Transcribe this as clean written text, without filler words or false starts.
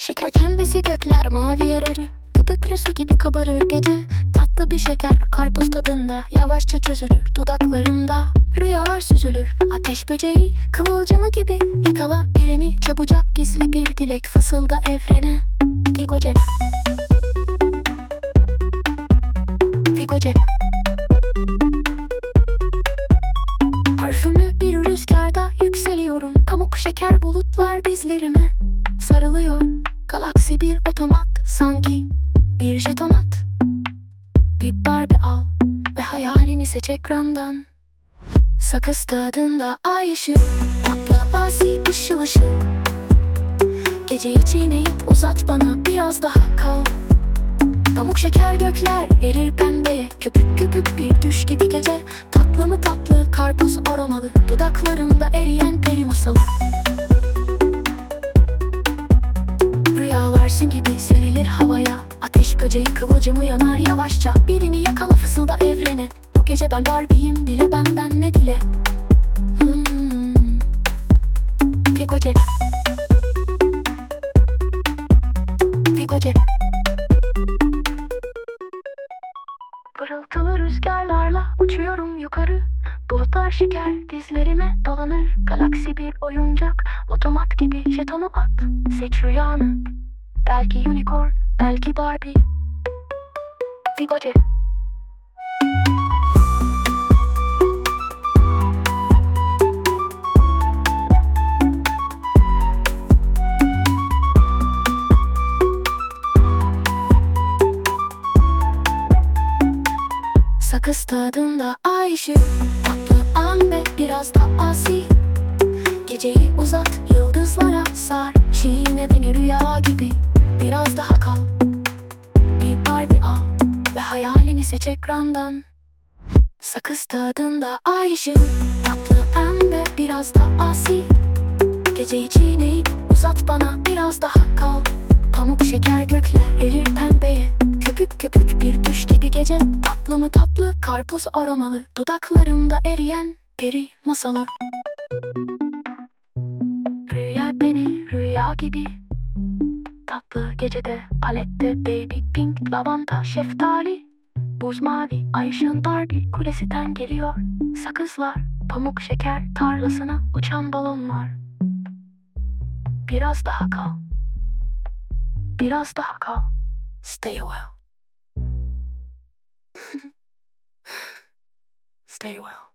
Şeker pembesi gökler, mavi yararı, köpüklü su gibi kabarır gece. Tatlı bir şeker, karpuz tadında, yavaşça çözülür dudaklarımda. Rüyalar süzülür, ateş böceği, kıvılcımı gibi. Yakala elimi çabucak, gizli bir dilek fısılda evrene. Figo cep, Figo cep. Parfümlü bir rüzgarda yükseliyorum. Pamuk şeker bulutlar dizlerime sarılıyor. Galaksi bir otomat, sanki bir jeton at. Bir Barbie al ve hayalini seç ekrandan. Sakız tadında ay ışığı, tatlı asi ışıl ışıl. Geceyi çiğneyip uzat bana, biraz daha kal. Pamuk şeker gökler erir pembeye, köpük köpük bir düş gibi gece. Tatlı mı tatlı, karpuz aromalı, dudaklarımda eriyen peri masalı. Rüyalar sim gibi serilir havaya, ateş böceği kıvılcımı yanar yavaşça. Birini yakala fısılda evrene, bu gece ben Barbie'yim, dile benden ne dile. Figo cep, Figo cep. Pırıltılı rüzgarlarla uçuyorum yukarı. Bulutlar şeker dizlerime dolanır. Galaksi bir oyuncak, otomat gibi jetonu at. Seç rüyanı, belki unicorn, belki Barbie. Figo cep. Sakız tadında ay ışığı, tatlı an ve biraz da asi. Geceyi uzat, yıldızlara sar, çiğne beni rüya gibi. Biraz daha kal, bir Barbie al ve hayalini seç ekrandan. Sakız tadında ay ışığı, tatlı an ve biraz da asi. Geceyi çiğneyip uzat bana, biraz daha kal. Pamuk şeker gökler erir pembeye, köpük köpük bir düş gibi gece. Tatlı mı tatlı, karpuz aromalı, dudaklarımda eriyen peri masalı. Rüya beni rüya gibi, tatlı gecede palette baby pink, lavanta, şeftali, buz mavi, ay ışığın Barbie kulesinden geliyor. Sakızlar, pamuk şeker tarlasına uçan balonlar. Biraz daha kal, biraz daha kal. Stay a while. Stay well.